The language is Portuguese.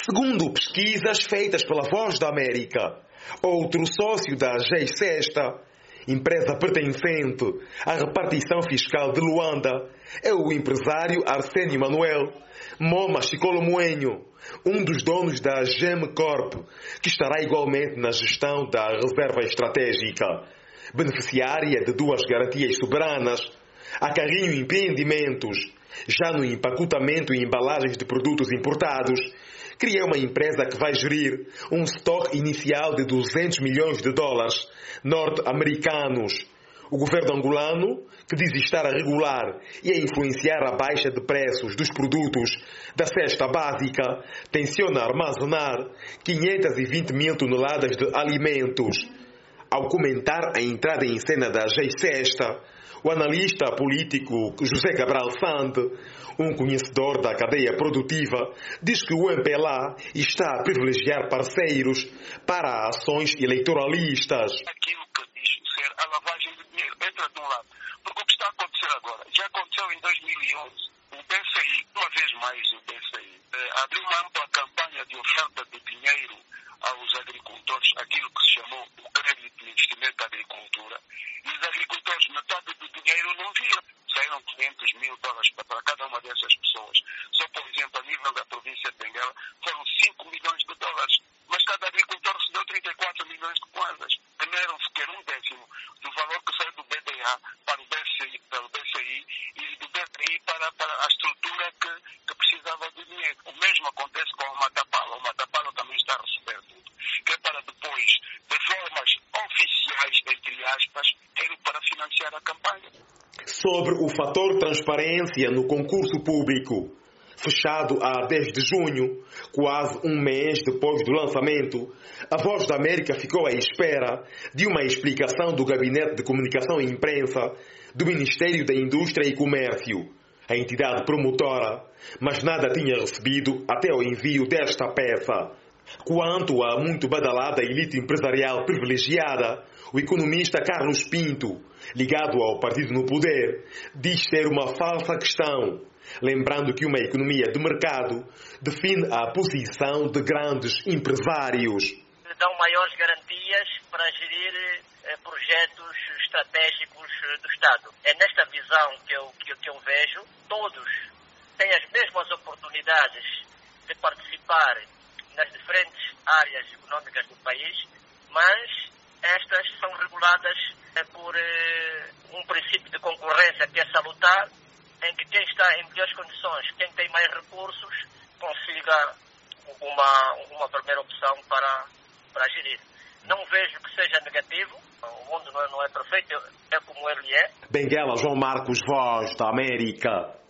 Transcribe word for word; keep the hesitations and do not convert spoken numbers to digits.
Segundo pesquisas feitas pela Voz da América, outro sócio da G-Sesta, empresa pertencente à repartição fiscal de Luanda, é o empresário Arsénio Manuel Moma Chicolo Moenho, um dos donos da Gemcorp, que estará igualmente na gestão da reserva estratégica, beneficiária de duas garantias soberanas, a Carrinho Empreendimentos, já no empacotamento e embalagens de produtos importados, cria uma empresa que vai gerir um estoque inicial de duzentos milhões de dólares norte-americanos. O governo angolano, que diz estar a regular e a influenciar a baixa de preços dos produtos da cesta básica, tenciona armazenar quinhentas e vinte mil toneladas de alimentos. Ao comentar a entrada em cena da G-Sesta, o analista político José Cabral Sante, um conhecedor da cadeia produtiva, diz que o M P L A está a privilegiar parceiros para ações eleitoralistas. Aquilo que diz ser a lavagem de dinheiro entra de um lado. Porque o que está a acontecer agora, já aconteceu em dois mil e onze, o B C I, uma vez mais o B C I, eh, abriu uma ampla campanha de oferta de dinheiro aos agricultores, aquilo que se chamou o crédito de investimento da agricultura. E os agricultores, metade do dinheiro não viram. Saíram quinhentos mil dólares para cada uma dessas pessoas. Só, por exemplo, a nível da província de Benguela, foram cinco milhões de dólares. Mas cada agricultor recebeu trinta e quatro milhões de kwanzas, que não eram sequer um décimo do valor que sai do B D A para o B C I, para o B C I e do B P I para, para a estrutura que, que precisava de dinheiro. O mesmo acontece com o Matapala. O Matapala também está a receber tudo, que é para depois, de formas oficiais, entre aspas, ter para financiar a campanha. Sobre o fator transparência no concurso público, fechado a dez de junho, quase um mês depois do lançamento, a Voz da América ficou à espera de uma explicação do Gabinete de Comunicação e Imprensa do Ministério da Indústria e Comércio, a entidade promotora, mas nada tinha recebido até o envio desta peça. Quanto à muito badalada elite empresarial privilegiada, o economista Carlos Pinto, ligado ao partido no poder, diz ser uma falsa questão, lembrando que uma economia de mercado define a posição de grandes empresários. Dão maiores garantias para gerir eh, projetos estratégicos do Estado. É nesta visão que eu, que, que eu vejo, todos têm as mesmas oportunidades de participar nas diferentes áreas econômicas do país, mas estas são reguladas eh, por eh, um princípio de concorrência que é salutar, em que quem está em melhores condições, quem tem mais recursos, consiga uma, uma primeira opção para, para gerir. Não vejo que seja negativo, o mundo não é, não é perfeito, é como ele é. Benguela, João Marcos, Voz da América.